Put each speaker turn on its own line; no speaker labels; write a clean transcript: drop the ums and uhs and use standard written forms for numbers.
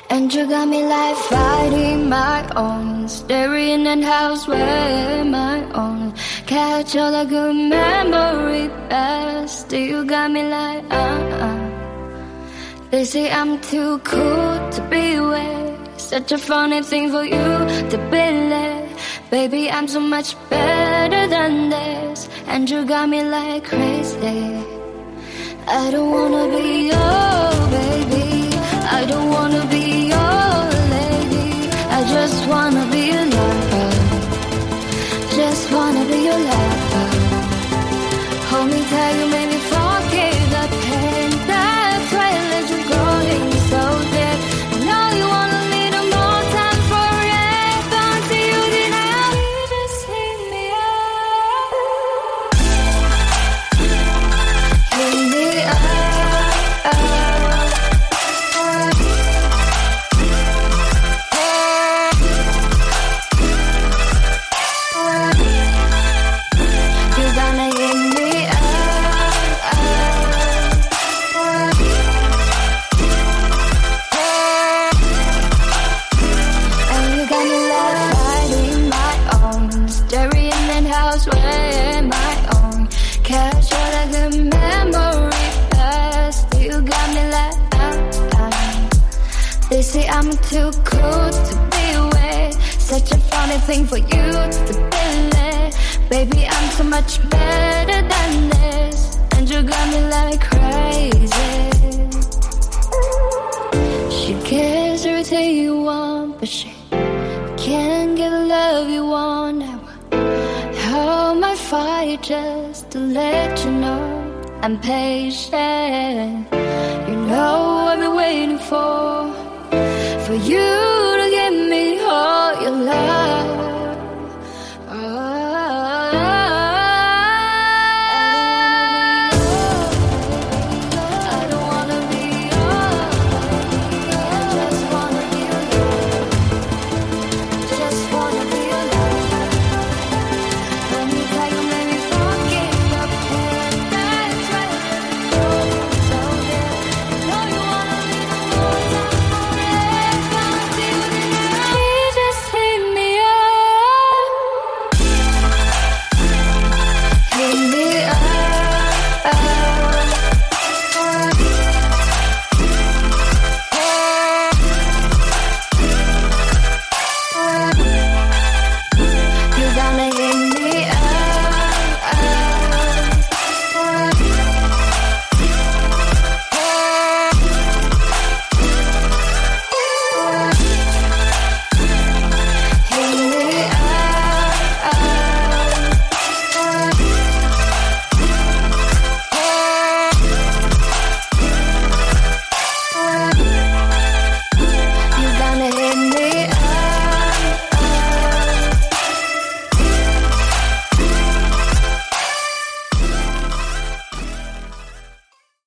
And you got me like fighting my own, staring at house where my own. Catch all the good memory best. You got me like They say I'm too cool to be with. Such a funny thing for you to believe. Baby, I'm so much better than this. And you got me like crazy. I don't wanna be your baby, I don't wanna be your lady. I just wanna be your lover, just wanna be your lover. Hold me tight, you made me forget the pain. That's why I let you go, hit me so deep. I know you wanna lead a more time forever. Until you deny me, just hit me up. Hit me up. They say I'm too cool to be with. Such a funny thing for you to believe. Baby, I'm so much better than this. And you got me like crazy. She gives everything you want, but she can't give the love you want. Now hold my fire just to let you know I'm patient. You know I've been waiting for you